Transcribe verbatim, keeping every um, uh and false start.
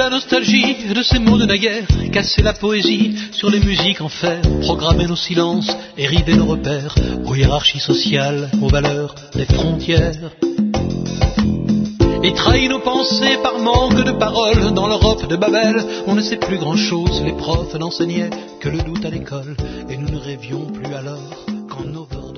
la nostalgie de ces mots de naguère, casser la poésie sur les musiques en fer, programmer nos silences et river nos repères aux hiérarchies sociales, aux valeurs des frontières. Et trahit nos pensées par manque de paroles. Dans l'Europe de Babel, on ne sait plus grand-chose. Les profs n'enseignaient que le doute à l'école, et nous ne rêvions plus alors qu'en overdose.